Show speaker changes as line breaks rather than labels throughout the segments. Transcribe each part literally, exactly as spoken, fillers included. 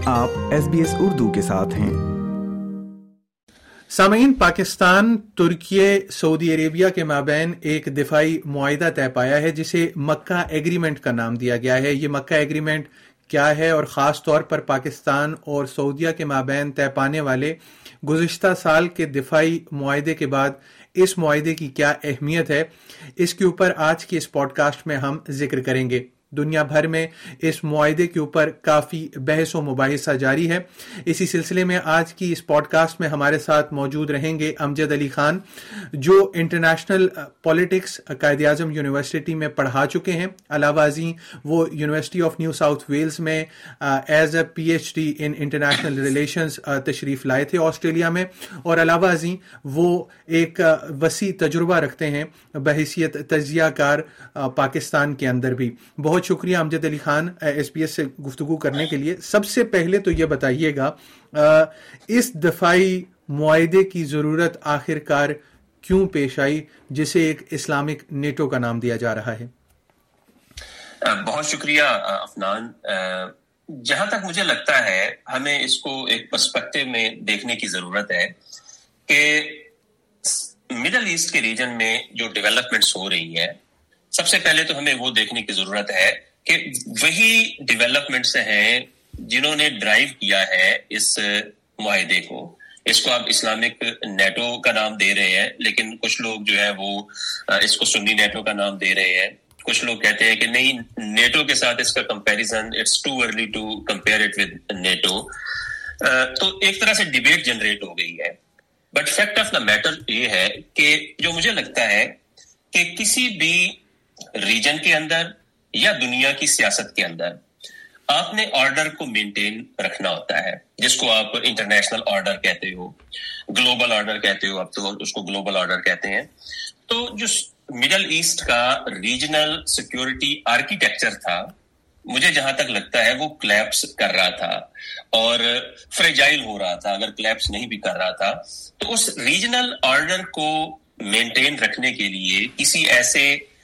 آپ S B S Urdu کے ساتھ ہیں۔
سامعین، پاکستان ترکی سعودی عربیہ کے مابین ایک دفاعی معاہدہ طے پایا ہے جسے مکہ ایگریمنٹ کا نام دیا گیا ہے۔ یہ مکہ ایگریمنٹ کیا ہے اور خاص طور پر پاکستان اور سعودیہ کے مابین طے پانے والے گزشتہ سال کے دفاعی معاہدے کے بعد اس معاہدے کی کیا اہمیت ہے، اس کے اوپر آج کی اس پوڈ کاسٹ میں ہم ذکر کریں گے۔ دنیا بھر میں اس معاہدے کے اوپر کافی بحث و مباحثہ جاری ہے۔ اسی سلسلے میں آج کی اس پوڈ کاسٹ میں ہمارے ساتھ موجود رہیں گے امجد علی خان، جو international politics Quaid Azam university میں پڑھا چکے ہیں۔ علاوہ ازیں وہ university of New South Wales میں as a P H D in international relations تشریف لائے تھے آسٹریلیا میں، اور علاوہ ازیں وہ ایک وسیع تجربہ رکھتے ہیں بحیثیت تجزیہ کار پاکستان کے اندر بھی۔ بہت شکریہ Amjad Ali Khan S P S سے گفتگو کرنے کے لیے۔ سب سے پہلے تو یہ بتائیے گا اس دفاعی معاہدے کی ضرورت آخر کار کیوں پیش آئی جسے ایک اسلامک نیٹو کا نام دیا جا رہا ہے؟
بہت شکریہ افنان۔ جہاں تک مجھے لگتا ہے ہمیں اس کو ایک پرسپیکٹو میں دیکھنے کی ضرورت ہے کہ مڈل ایسٹ کے ریجن میں جو ڈیولپمنٹس ہو رہی ہیں، سب سے پہلے تو ہمیں وہ دیکھنے کی ضرورت ہے کہ وہی ڈیولپمنٹس ہیں جنہوں نے ڈرائیو کیا ہے اس معاہدے کو۔ اس کو آپ اسلامک نیٹو کا نام دے رہے ہیں، لیکن کچھ لوگ جو ہے وہ اس کو سنی نیٹو کا نام دے رہے ہیں۔ کچھ لوگ کہتے ہیں کہ نہیں، نیٹو کے ساتھ اس کا comparison it's too early to compare it with NATO. تو ایک طرح سے ڈیبیٹ جنریٹ ہو گئی ہے، but fact of the matter یہ ہے کہ جو مجھے لگتا ہے کہ کسی بھی ریجن کے اندر یا دنیا کی سیاست کے اندر آپ نے آرڈر کو مینٹین رکھنا ہوتا ہے، جس کو آپ انٹرنیشنل آرڈر کہتے ہو، گلوبل آرڈر کہتے ہو، اب تو اس کو گلوبل آرڈر کہتے ہیں۔ تو جو مڈل ایسٹ کا ریجنل سیکیورٹی آرکیٹیکچر تھا، مجھے جہاں تک لگتا ہے وہ کلیپس کر رہا تھا اور فریجائل ہو رہا تھا۔ اگر کلیپس نہیں بھی کر رہا تھا تو اس ریجنل آرڈر کو مینٹین رکھنے کے لیے کسی ایسے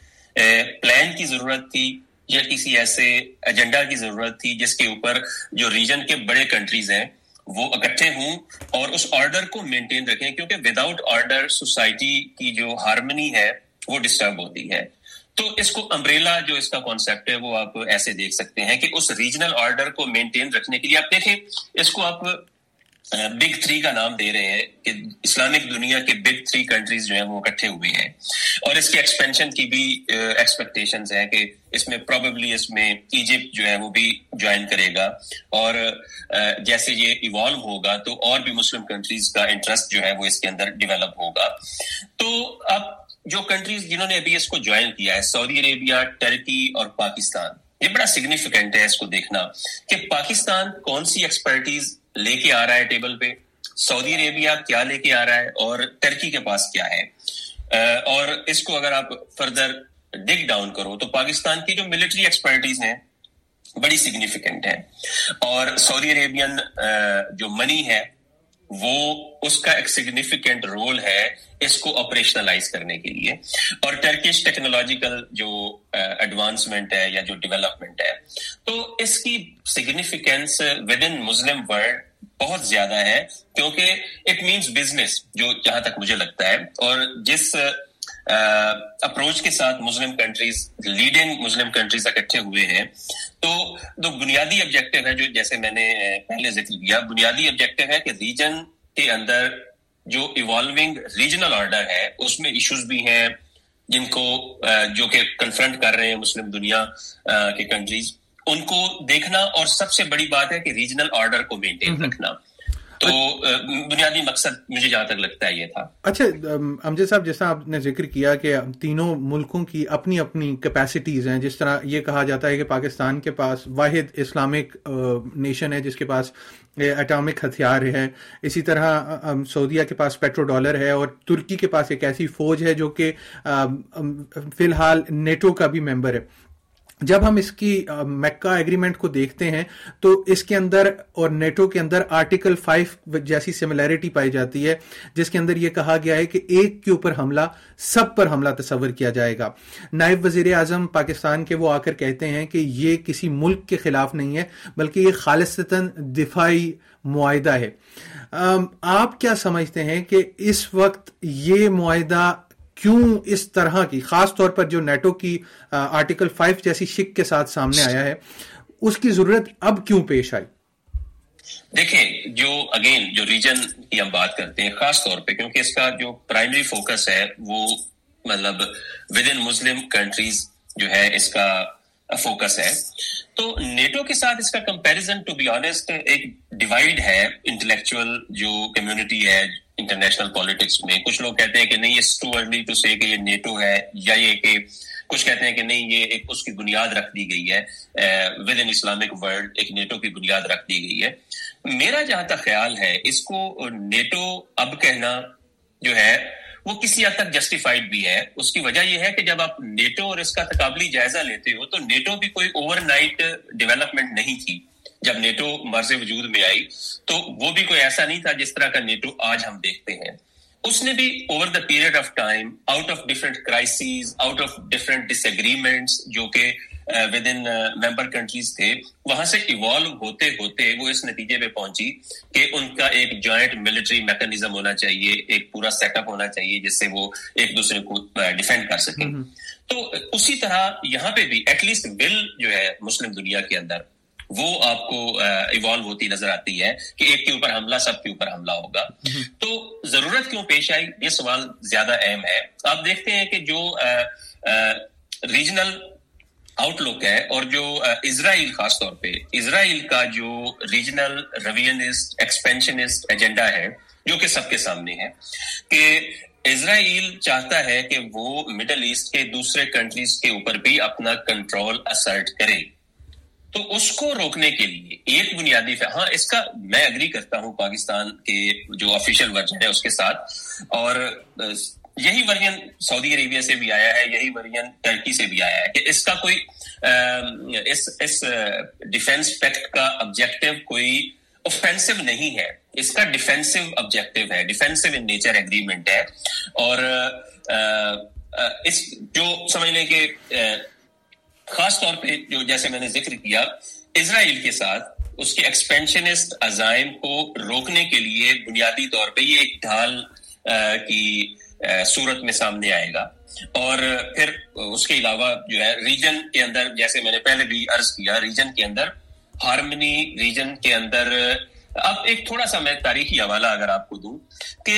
پلان کی ضرورت تھی یا کسی ایسے ایجنڈا کی ضرورت تھی جس کے اوپر جو ریجن کے بڑے کنٹریز ہیں وہ اکٹھے ہوں اور اس آرڈر کو مینٹین رکھیں، کیونکہ وداؤٹ آرڈر سوسائٹی کی جو ہارمنی ہے وہ ڈسٹرب ہوتی ہے۔ تو اس کو امبریلا جو اس کا کانسیپٹ ہے وہ آپ ایسے دیکھ سکتے ہیں کہ اس ریجنل آرڈر کو مینٹین رکھنے کے لیے آپ دیکھیں، اس کو آپ بگ تھری کا نام دے رہے ہیں کہ اسلامک دنیا کے بگ تھری کنٹریز جو ہیں وہ اکٹھے ہوئے ہیں، اور اس کے ایکسپینشن کی بھی ایکسپیکٹیشنز ہیں کہ اس میں پروبیبلی اس میں ایجپٹ جو ہے وہ بھی جوائن کرے گا، اور جیسے یہ ایوالو ہوگا تو اور بھی مسلم کنٹریز کا انٹرسٹ جو ہے وہ اس کے اندر ڈیولپ ہوگا۔ تو اب جو کنٹریز جنہوں نے ابھی اس کو جوائن کیا ہے، سعودی عربیہ، ٹرکی اور پاکستان، یہ بڑا سگنیفیکنٹ ہے اس کو دیکھنا کہ پاکستان کون سی ایکسپرٹیز لے کے آ رہا ہے ٹیبل پہ، سعودی عربیہ کیا لے کے آ رہا ہے، اور ٹرکی کے پاس کیا ہے۔ اور اس کو اگر آپ فردر ڈگ ڈاؤن کرو تو پاکستان کی جو ملٹری ایکسپرٹیز ہیں بڑی سگنیفیکنٹ ہے، اور سعودی عربین جو منی ہے وہ اس کا ایک سگنیفیکنٹ رول ہے اس کو آپریشنلائز کرنے کے لیے، اور ٹرکش ٹیکنالوجیکل جو ایڈوانسمنٹ ہے یا جو ڈیولپمنٹ ہے، تو اس کی significance within Muslim world بہت زیادہ ہے، کیونکہ اٹ مینس بزنس، جو جہاں تک مجھے لگتا ہے، اور جس اپروچ کے ساتھ Muslim countries, leading Muslim countries اکٹھے ہوئے ہیں، تو دو بنیادی آبجیکٹو ہے جو جیسے میں نے پہلے ذکر کیا، بنیادی آبجیکٹو ہے کہ ریجن کے اندر جو ایوالونگ ریجنل آرڈر ہے اس میں ایشوز بھی ہیں جن کو جو کہ کنفرنٹ کر رہے ہیں مسلم دنیا کے کنٹریز، ان کو دیکھنا، اور سب سے بڑی بات ہے کہ ریجنل آرڈر کو مینٹین رکھنا۔ تو بنیادی مقصد مجھے جہاں تک لگتا ہے یہ تھا۔
اچھا امجد صاحب، جیسا آپ نے ذکر کیا کہ تینوں ملکوں کی اپنی اپنی کیپیسٹیز ہیں، جس طرح یہ کہا جاتا ہے کہ پاکستان کے پاس واحد اسلامک نیشن ہے جس کے پاس ایٹامک ہتھیار ہے، اسی طرح سعودیہ کے پاس پیٹرو ڈالر ہے، اور ترکی کے پاس ایک ایسی فوج ہے جو کہ فی الحال نیٹو کا بھی ممبر ہے۔ جب ہم اس کی مکہ ایگریمنٹ کو دیکھتے ہیں تو اس کے اندر اور نیٹو کے اندر آرٹیکل فائیو جیسی سملیرٹی پائی جاتی ہے، جس کے اندر یہ کہا گیا ہے کہ ایک کے اوپر حملہ سب پر حملہ تصور کیا جائے گا. نائب وزیر اعظم پاکستان کے وہ آ کر کہتے ہیں کہ یہ کسی ملک کے خلاف نہیں ہے بلکہ یہ خالصتاً دفاعی معاہدہ ہے. آپ کیا سمجھتے ہیں کہ اس وقت یہ معاہدہ کیوں اس طرح کی، خاص طور پر جو نیٹو کی آرٹیکل فائیو جیسی شک کے ساتھ سامنے آیا ہے، اس کی ضرورت اب کیوں پیش آئی؟
دیکھیں، جو اگین جو ریجن کی ہم بات کرتے ہیں خاص طور پہ، کیونکہ اس کا جو پرائمری فوکس ہے وہ مطلب ود ان مسلم کنٹریز جو ہے اس کا فوکس ہے، تو نیٹو کے ساتھ اس کا کمپیریزن ٹو بی آنیسٹ ایک ڈیوائڈ ہے انٹلیکچوئل جو کمیونٹی ہے انٹرنیشنل پالیٹکس میں. کچھ لوگ کہتے ہیں کہ نہیں، اٹس ٹو ارلی ٹو سے کہ یہ نیٹو ہے، یا یہ کہ کچھ کہتے ہیں کہ نہیں، یہ ایک اس کی بنیاد رکھ دی گئی ہے ود ان اسلامک ورلڈ، ایک نیٹو کی بنیاد رکھ دی گئی ہے. میرا جہاں تک خیال ہے، اس کو نیٹو اب کہنا جو ہے وہ کسی حد تک جسٹیفائڈ بھی ہے. اس کی وجہ یہ ہے کہ جب آپ نیٹو اور اس کا تقابلی جائزہ لیتے ہو تو نیٹو بھی کوئی اوور نائٹ ڈیولپمنٹ نہیں تھی. جب نیٹو مرز وجود میں آئی تو وہ بھی کوئی ایسا نہیں تھا جس طرح کا نیٹو آج ہم دیکھتے ہیں. اس نے بھی over the period of time, out of different crises, out of different disagreements جو کہ ود ان ممبر کنٹریز تھے، وہاں سے ایوالو ہوتے ہوتے وہ اس نتیجے پہ پہنچی کہ ان کا ایک جوائنٹ ملٹری میکنزم ہونا چاہیے، ایک پورا سیٹ اپ ہونا چاہیے جس سے وہ ایک دوسرے کو ڈیفینڈ کر سکیں. تو اسی طرح یہاں پہ بھی ایٹ لیسٹ ول جو ہے مسلم دنیا کے اندر وہ آپ کو ایوالو ہوتی نظر آتی ہے کہ ایک کے اوپر حملہ سب کے اوپر حملہ ہوگا. تو ضرورت کیوں پیش آئی، یہ سوال زیادہ اہم ہے. آپ دیکھتے ہیں کہ جو ریجنل آؤٹ لک ہے اور جو اسرائیل، خاص طور پہ اسرائیل کا جو ریجنل ریویژنسٹ ایکسپینشنسٹ ایجنڈا ہے جو کہ سب کے سامنے ہے، کہ اسرائیل چاہتا ہے کہ وہ مڈل ایسٹ کے دوسرے کنٹریز کے اوپر بھی اپنا کنٹرول اسرٹ کرے. تو اس کو روکنے کے لیے ایک بنیادی فہ... ہاں اس کا میں اگری کرتا ہوں پاکستان کے جو آفیشیل ورژن ہے اس کے ساتھ، اور یہی ورژن سعودی عربیہ سے بھی آیا ہے، یہی ورژن ترکی سے بھی آیا ہے کہ اس کا کوئی اس اس ڈیفense پیکٹ کا آبجیکٹو کوئی اوفینسو نہیں ہے، اس کا ڈیفینسو آبجیکٹو ہے، ڈیفینسو ان نیچر ایگریمنٹ ہے. اور اس جو سمجھ لیں کہ خاص طور پہ جو جیسے میں نے ذکر کیا اسرائیل کے ساتھ اس کے ایکسپینشنسٹ عزائم کو روکنے کے لیے بنیادی طور پہ یہ ایک ڈھال کی صورت میں سامنے آئے گا. اور پھر اس کے علاوہ جو ہے ریجن کے اندر، جیسے میں نے پہلے بھی عرض کیا، ریجن کے اندر ہارمنی، ریجن کے اندر اب ایک تھوڑا سا میں تاریخی حوالہ اگر آپ کو دوں کہ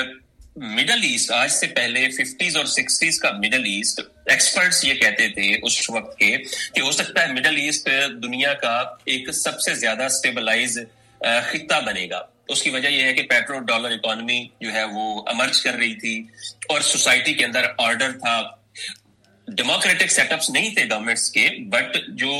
مڈل ایسٹ آج سے پہلے ففٹیز اور سکسٹیز کا مڈل ایسٹ، ایکسپرٹس یہ کہتے تھے اس وقت کے کہ ہو سکتا ہے مڈل ایسٹ دنیا کا ایک سب سے زیادہ اسٹیبلائز خطہ بنے گا. اس کی وجہ یہ ہے کہ پیٹرو ڈالر اکانومی جو ہے وہ امرج کر رہی تھی اور سوسائٹی کے اندر آرڈر تھا. ڈیموکریٹک سیٹ اپس نہیں تھے گورنمنٹس کے، بٹ جو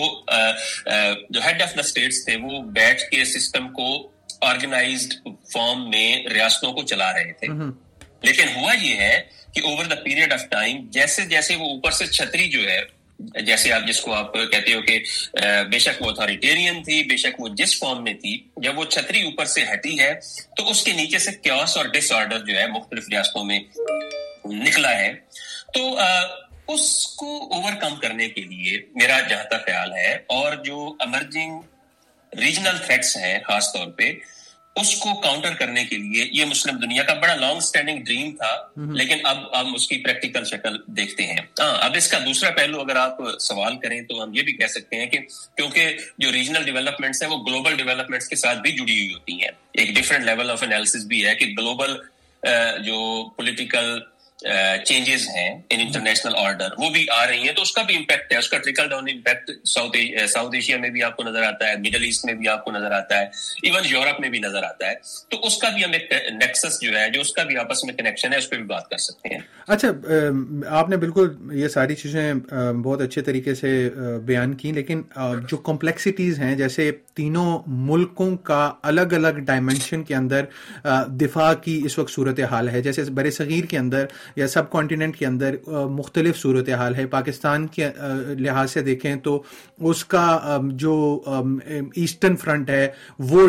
جو ہیڈ آف دا اسٹیٹس تھے وہ بیٹھ کے سسٹم کو آرگنائزڈ فارم میں ریاستوں کو چلا رہے تھے. لیکن ہوا یہ ہے کہ over the period of time جیسے جیسے وہ اوپر سے چھتری جو ہے، جیسے آپ جس کو آپ کہتے ہو کہ بے شک وہ اتھارٹیرین تھی، بے شک وہ جس فارم میں تھی، جب وہ چھتری اوپر سے ہٹی ہے تو اس کے نیچے سے کیوس اور ڈس آرڈر جو ہے مختلف ریاستوں میں نکلا ہے. تو اس کو اوور کم کرنے کے لیے میرا جہاں تک خیال ہے، اور جو ایمرجنگ ریجنل تھریٹس ہیں خاص طور پہ، اس کو کاؤنٹر کرنے کے لیے یہ مسلم دنیا کا بڑا لانگ سٹینڈنگ ڈریم تھا، لیکن اب ہم اس کی پریکٹیکل شکل دیکھتے ہیں. ہاں اب اس کا دوسرا پہلو اگر آپ سوال کریں تو ہم یہ بھی کہہ سکتے ہیں کہ کیونکہ جو ریجنل ڈیولپمنٹس ہیں وہ گلوبل ڈیولپمنٹس کے ساتھ بھی جڑی ہوئی ہوتی ہیں، ایک ڈفرینٹ لیول آف انالیسس بھی ہے کہ گلوبل جو پولیٹیکل چینجز ہیں ان انٹرنیشنل آرڈر وہ بھی آ رہی ہیں، تو اس کا بھی امپیکٹ ہے، اس کا trickle down impact South South Asia میں بھی آپ کو نظر آتا ہے، مڈل ایسٹ میں بھی آپ کو نظر آتا ہے، ایون یورپ میں بھی نظر آتا ہے. تو اس کا بھی ہم ایک نیکسس جو ہے، جو اس کا بھی آپس میں کنیکشن ہے، اس پہ بھی بات کر سکتے ہیں.
اچھا، آپ نے بالکل یہ ساری چیزیں بہت اچھے طریقے سے بیان کی، لیکن جو کمپلیکسٹیز ہیں، جیسے تینوں ملکوں کا الگ الگ ڈائمینشن کے اندر دفاع کی اس وقت صورت حال ہے. جیسے بر صغیر کے اندر یا سب کانٹیننٹ کے اندر مختلف صورتحال ہے. پاکستان کے لحاظ سے دیکھیں تو اس کا جو ایسٹرن فرنٹ ہے وہ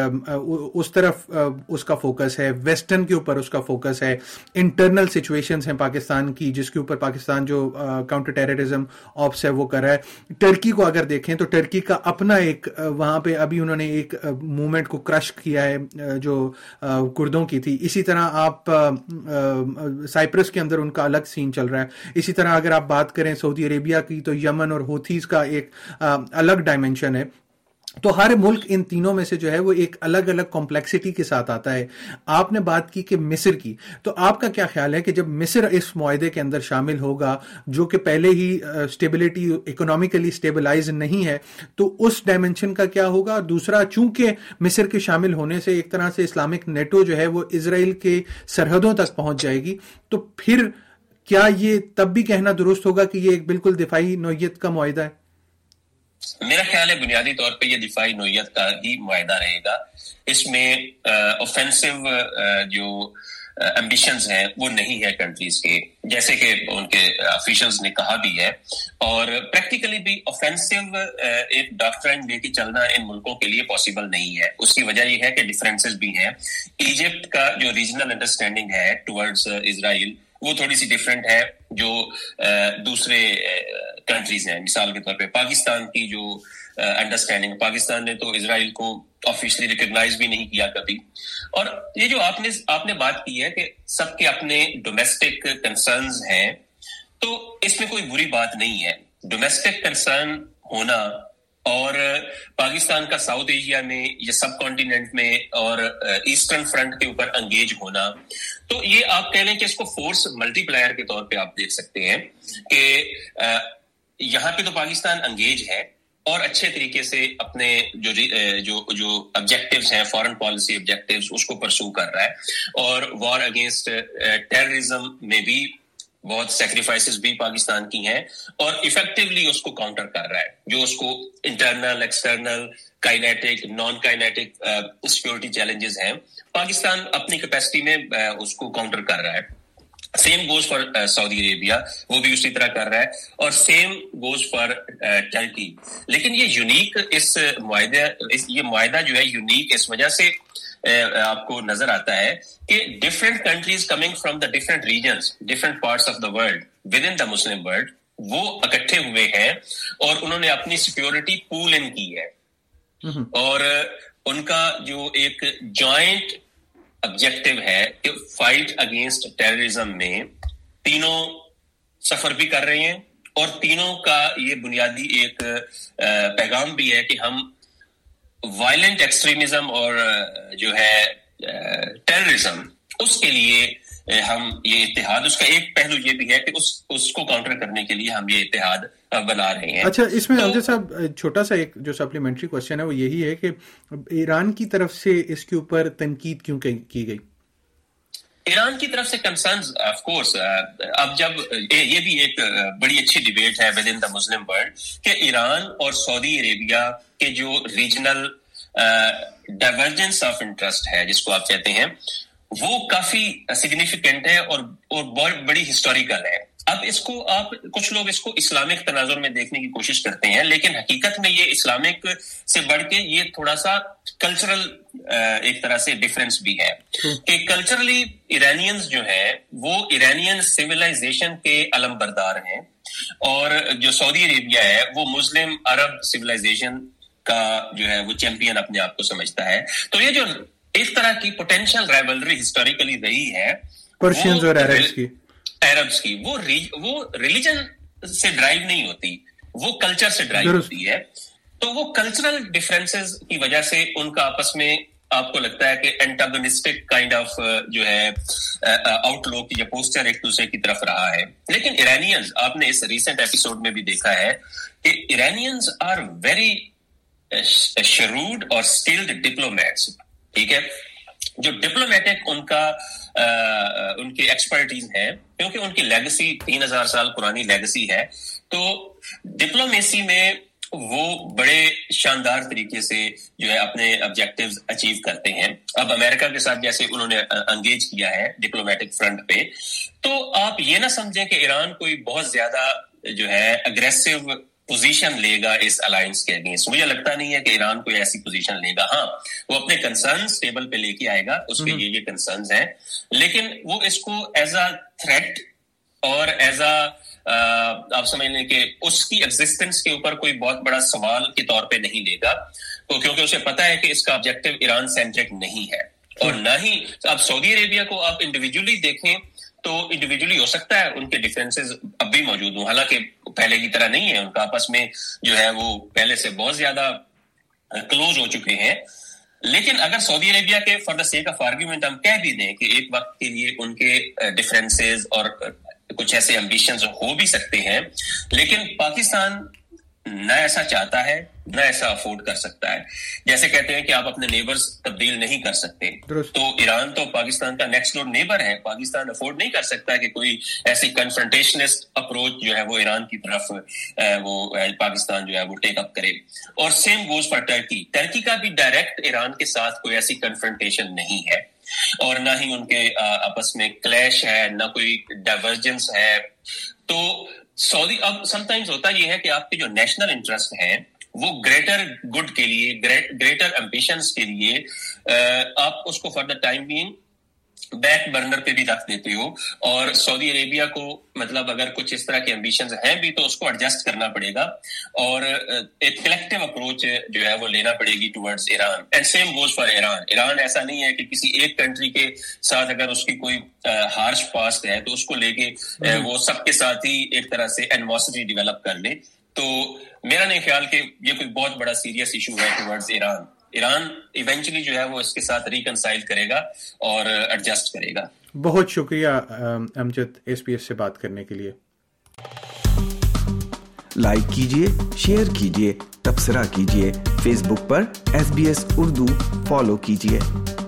اس طرف اس کا فوکس ہے, ویسٹرن کے اوپر اس کا فوکس ہے, انٹرنل سچویشنز ہیں پاکستان کی جس کے اوپر پاکستان جو کاؤنٹر ٹیررزم آپس ہے وہ کر رہا ہے. ٹرکی کو اگر دیکھیں تو ٹرکی کا اپنا ایک وہاں پہ ابھی انہوں نے ایک موومنٹ کو کرش کیا ہے جو کردوں کی تھی. اسی طرح آپ سائپرس کے اندر ان کا الگ سین چل رہا ہے. اسی طرح اگر آپ بات کریں سعودی عربیہ کی تو یمن اور ہوتھیز کا ایک الگ ڈائمینشن ہے. تو ہر ملک ان تینوں میں سے جو ہے وہ ایک الگ الگ کمپلیکسٹی کے ساتھ آتا ہے. آپ نے بات کی کہ مصر کی, تو آپ کا کیا خیال ہے کہ جب مصر اس معاہدے کے اندر شامل ہوگا جو کہ پہلے ہی اسٹیبلٹی اکنامکلی اسٹیبلائز نہیں ہے, تو اس ڈائمنشن کا کیا ہوگا؟ دوسرا, چونکہ مصر کے شامل ہونے سے ایک طرح سے اسلامک نیٹو جو ہے وہ اسرائیل کے سرحدوں تک پہنچ جائے گی, تو پھر کیا یہ تب بھی کہنا درست ہوگا کہ یہ ایک بالکل دفاعی نوعیت کا معاہدہ ہے؟
میرا خیال ہے بنیادی طور پہ یہ دفاعی نوعیت کا ہی معاہدہ رہے گا. اس میں اوفینسو جو ایمبیشنز ہیں وہ نہیں ہے کنٹریز کے, جیسے کہ ان کے آفیشلز نے کہا بھی ہے, اور پریکٹیکلی بھی اوفینسو ایک ڈاکٹرائن لے کے چلنا ان ملکوں کے لیے پاسبل نہیں ہے. اس کی وجہ یہ ہے کہ ڈفرینسز بھی ہیں. ایجپٹ کا جو ریجنل انڈرسٹینڈنگ ہے ٹورڈز اسرائیل وہ تھوڑی سی ڈفرینٹ ہے جو دوسرے کنٹریز ہیں. مثال کے طور پہ پاکستان کی جو انڈرسٹینڈنگ, پاکستان نے تو اسرائیل کو آفیشلی ریکگنائز بھی نہیں کیا کبھی. اور یہ جو آپ نے آپ نے بات کی ہے کہ سب کے اپنے ڈومیسٹک کنسرنز ہیں, تو اس میں کوئی بری بات نہیں ہے. ڈومیسٹک کنسرن ہونا اور پاکستان کا ساؤتھ ایشیا میں یا سب کانٹیننٹ میں اور ایسٹرن فرنٹ کے اوپر انگیج ہونا, تو یہ آپ کہہ لیں کہ اس کو فورس ملٹی پلائر کے طور پہ آپ دیکھ سکتے ہیں کہ یہاں پہ تو پاکستان انگیج ہے اور اچھے طریقے سے اپنے جو جو جو آبجیکٹیوز ہیں, فارن پالیسی آبجیکٹیوز, اس کو پرسو کر رہا ہے. اور وار اگینسٹ ٹیررزم میں بھی بہت سیکریفائسز بھی پاکستان کی ہیں اور ایفیکٹولی اس کو کاؤنٹر کر رہا ہے. جو اس کو internal, external, kinetic, non kinetic security challenges ہیں, پاکستان اپنی کیپیسٹی میں اس کو کاؤنٹر کر رہا ہے. Same goes for Saudi Arabia, وہ بھی اسی طرح کر رہا ہے, اور سیم گوز فار ٹرکی. لیکن یہ یونیک اس معاہدہ یہ معاہدہ جو ہے یونیک اس وجہ سے آپ کو نظر آتا ہے کہ different countries coming from the different regions, different parts of the world within the Muslim world, وہ اکٹھے ہوئے ہیں اور انہوں نے اپنی سیکیورٹی پول ان کی ہے. اور ان کا جو ایک جوائنٹ آبجیکٹو ہے کہ فائٹ اگینسٹ ٹیررزم میں تینوں سفر بھی کر رہے ہیں, اور تینوں کا یہ بنیادی ایک پیغام بھی ہے کہ ہم وائلنٹ ایکسٹریمزم اور جو ہے ٹیررزم, اس کے لیے ہم یہ اتحاد, اس کا ایک پہلو یہ بھی ہے کہ اس اس کو کاؤنٹر کرنے کے لیے ہم یہ اتحاد بنا رہے ہیں.
اچھا, اس میں امجد صاحب چھوٹا سا ایک جو سپلیمنٹری کوشچن ہے وہ یہی ہے کہ ایران کی طرف سے اس کے اوپر تنقید کیوں کی گئی؟
ایران کی طرف سے کنسرنز آف کورس, اب جب یہ بھی ایک بڑی اچھی ڈیبیٹ ہے within the Muslim world کہ ایران اور سعودی عربیہ کے جو ریجنل ڈائیورجنس آف انٹرسٹ ہے جس کو آپ کہتے ہیں, وہ کافی سگنیفیکنٹ ہے اور اور بہت بڑی ہسٹوریکل ہے. اب اس کو آپ کچھ لوگ اس کو اسلامک تناظر میں دیکھنے کی کوشش کرتے ہیں, لیکن حقیقت میں یہ اسلامک سے بڑھ کے یہ تھوڑا سا کلچرل ایک طرح سے ڈفرینس بھی ہے کہ کلچرلی ایرانینز جو ہیں وہ ایرانین سویلائزیشن کے علم بردار ہیں, اور جو سعودی عربیہ ہے وہ مسلم عرب سویلائزیشن کا جو ہے وہ چیمپئن اپنے آپ کو سمجھتا ہے. تو یہ جو ایک طرح کی پوٹینشیل رائیولری ہسٹوریکلی رہی ہے
پرشینز اور عربز کی
عربز کی وہ وہ ریلیجن سے ڈرائیو نہیں ہوتی, وہ کلچر سے ڈرائیو ہوتی ہے. تو وہ کلچرل ڈفرینسز کی وجہ سے ان کا آپس میں آپ کو لگتا ہے کہ اینٹاگونسٹک کائنڈ آف جو ہے آؤٹ لک یا پوسچر ایک دوسرے کی طرف رہا ہے. لیکن ایرانینز, آپ نے اس ریسنٹ ایپیسوڈ میں بھی دیکھا ہے کہ ایرانینز آر ویری شروڈ اور اسکلڈ ڈپلومیٹس. ٹھیک ہے, جو ڈپلومیٹک ان کا ان کی ایکسپرٹیز ہے, کیونکہ ان کی لیگسی تین ہزار سال پرانی لیگسی ہے, تو ڈپلومیسی میں وہ بڑے شاندار طریقے سے جو ہے اپنے آبجیکٹیوز اچیو کرتے ہیں. اب امریکہ کے ساتھ جیسے انہوں نے انگیج کیا ہے ڈپلومیٹک فرنٹ پہ, تو آپ یہ نہ سمجھیں کہ ایران کوئی بہت زیادہ جو ہے اگریسو پوزیشن لے گا اس الائنس کے اگینسٹ. مجھے لگتا نہیں ہے کہ ایران کوئی ایسی پوزیشن لے گا. ہاں وہ اپنے کنسرنز ٹیبل پہ لے کے آئے گا, اس کے یہ یہ کنسرنز ہیں, لیکن وہ اس کو ایز اے تھریٹ اور ایز اے آپ سمجھ لیں کہ اس کی ایگزسٹنس کے اوپر کوئی بہت بڑا سوال کے طور پہ نہیں لے گا, تو کیونکہ اسے پتا ہے کہ اس کا آبجیکٹو ایران سینٹرک نہیں ہے. اور نہ ہی اب سعودی عربیہ کو آپ انڈیویجولی دیکھیں تو انڈیویجولی ہو سکتا ہے ان کے ڈیفرنسز اب بھی موجود ہوں, حالانکہ پہلے کی طرح نہیں ہے, ان کا آپس میں جو ہے وہ پہلے سے بہت زیادہ کلوز ہو چکے ہیں. لیکن اگر سعودی عربیہ کے for the sake of argument ہم کہہ بھی دیں کہ ایک وقت کے لیے ان کے ڈفرینسز اور کچھ ایسے امبیشنز ہو بھی سکتے ہیں, لیکن پاکستان نہ ایسا چاہتا ہے نہ ایسا افورڈ کر سکتا ہے. جیسے کہتے ہیں کہ آپ اپنے نیبرز تبدیل نہیں کر سکتے, تو ایران تو پاکستان کا نیکسٹ ڈور نیبر ہے. پاکستان افورڈ نہیں کر سکتا کہ کوئی ایسی کنفرنٹیشنسٹ اپروچ جو ہے وہ ایران کی طرف وہ پاکستان جو ہے وہ ٹیک اپ کرے. اور same goes for Turkey. Turkey کا بھی ڈائریکٹ ایران کے ساتھ کوئی ایسی کنفرنٹیشن نہیں ہے, اور نہ ہی ان کے آپس میں کلیش ہے, نہ کوئی ڈائیورجنس ہے. تو سعودی اب سم ٹائمز ہوتا یہ ہے کہ آپ کے جو نیشنل انٹرسٹ ہیں وہ گریٹر گڈ کے لیے, گریٹر امبیشنز کے لیے آپ اس کو for the time being back burner پہ بھی رکھ دیتے ہو, اور سعودی عربیہ کو مطلب اگر کچھ اس طرح کے امبیشنز ہیں بھی تو اس کو ایڈجسٹ کرنا پڑے گا, اور ایک کلیکٹیو اپروچ جو ہے وہ لینا پڑے گی towards Iran. And same goes for Iran. Iran ایسا نہیں ہے کہ کسی ایک کنٹری کے ساتھ اگر اس کی کوئی ہارش پاسٹ ہے تو اس کو لے کے وہ سب کے ساتھ ہی ایک طرح سے اینیموسٹی ڈیولپ کر لے. تو میرا نہیں خیال کہ یہ کوئی بہت بڑا سیریس ایشو ہے ٹورڈز ایران. ایران ایونچولی جو ہے وہ اس کے ساتھ ریکنسائل کرے گا اور ایڈجسٹ کرے گا.
بہت شکریہ امجد ایس پی ایس سے بات کرنے کے لیے.
لائک کیجیے, شیئر کیجیے, تبصرہ کیجیے. فیس بک پر S B S Urdu follow کیجیے.